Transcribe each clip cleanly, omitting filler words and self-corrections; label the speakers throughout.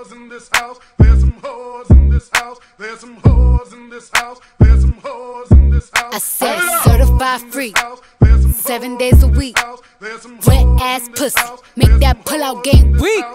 Speaker 1: whores in this house. There's some whores in this house. There's some whores in this house. There's some whores in this house.
Speaker 2: I said certified free, 7 days a week. Wet ass pussy, make that pull out game weak.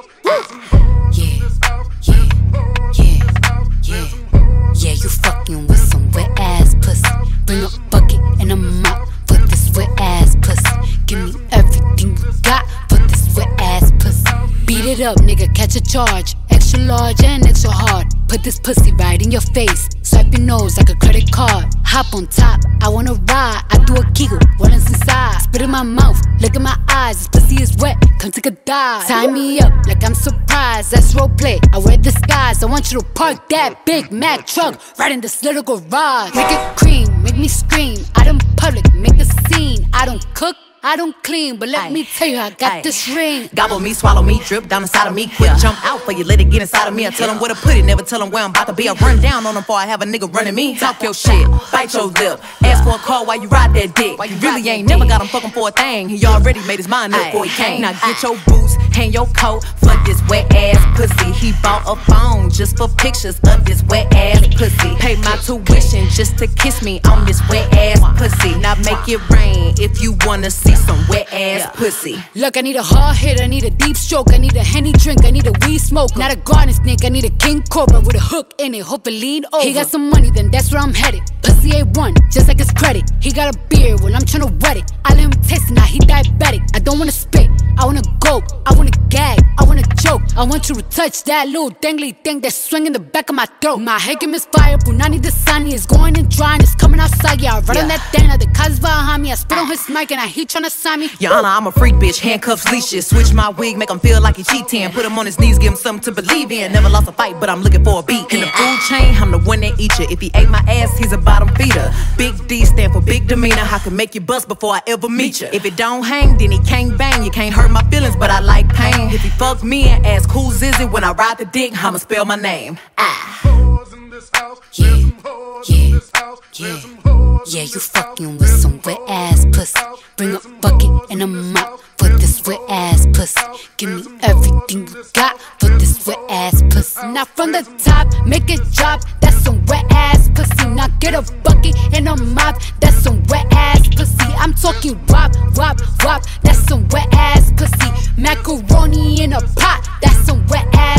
Speaker 2: Yeah, you fucking with some wet ass pussy. Bring a bucket and a mop for this wet ass pussy. Give me everything you got for this wet ass pussy. Beat it up, nigga, catch a charge. Extra large and extra hard. Put this pussy right in your face. Swipe your nose like a credit card. Hop on top, I wanna ride. I do a kegel, what is inside? Spit in my mouth, look in my eyes. This pussy is wet, come take a dive. Tie me up like I'm surprised, that's roleplay. I wear disguise, I want you to park that Big Mac truck right in this little garage. Make it cream, make me scream. Out in public, make a scene. I don't cook, I don't clean, but let me tell you, I got this ring.
Speaker 3: Gobble me, swallow me, drip down inside of me. Quick jump out for you, let it get inside of me. I tell them where to put it, never tell them where I'm about to be. I run down on them before I have a nigga running me. Talk your shit, bite your lip. Ask for a call while you ride that dick. You really ain't never got him fucking for a thing. He already made his mind up before he came. Now get your boots, hang your coat for this wet ass pussy. He bought a phone just for pictures of this wet ass pussy. Pay my tuition just to kiss me on this wet ass pussy. Now make it rain if you wanna see some wet ass pussy.
Speaker 2: Look, I need a hard hit, I need a deep stroke, I need a Henny drink, I need a weed smoke. Not a garden snake, I need a king cobra with a hook in it, hope it lean over. He got some money, then that's where I'm headed. Pussy A1, just like his credit. He got a beard, well I'm tryna wet it. I let him taste it, now he diabetic. I don't wanna spit, I wanna go, I wanna gag, I wanna choke. I want you to touch that little dangly thing that's swinging the back of my throat. My head can misfire, Punani the sunny is going and drying, it's coming outside. Yeah, I run on that thing, now the cuz behind me. I spit on his mic and he tryna sign me.
Speaker 3: Your Honor, I'm a freak bitch, handcuffs, leashes. Switch my wig, make him feel like he cheating. Put him on his knees, give him something to believe in. Never lost a fight, but I'm looking for a beat. In the food chain, I'm the one that eat you. If he ate my ass, he's a bottom feeder. Big D stand for big demeanor. I can make you bust before I ever meet you. If it don't hang, then he can't bang. You can't hurt my feelings, but I like pain. If he fuck me and ask who's is it when I ride the dick, I'ma spell my name.
Speaker 2: Yeah, you fucking with some wet ass pussy. Bring a bucket and a mop for this wet ass pussy. Give me everything you got for this wet ass pussy. Now from the top, make it drop, that's some wet ass pussy. Now get a bucket and a mop, that's some wet ass pussy. I'm talking wop, wop, wop, that's some wet ass pussy. Macaroni in a pot, that's some wet ass